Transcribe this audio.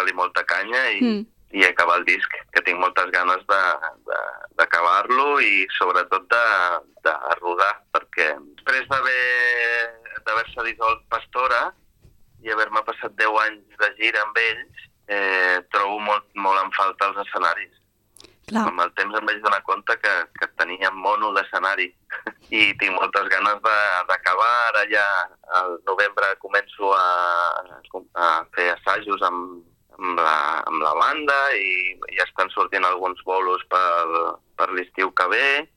donar-li molta canya i acabar el disc, que tinc moltes ganes d'acabar-lo i sobretot de rodar, perquè després d'haver-se dissolt Pastora i haver-me passat 10 anys de gira amb ells, trobo molt en falta els escenaris. Clar. Amb el temps em vaig donar compte que tenia mono d'escenari i tinc moltes ganes d'acabar. Ara ja al novembre començo a fer assajos amb la banda i ja estan sortint alguns bolos per l'estiu que ve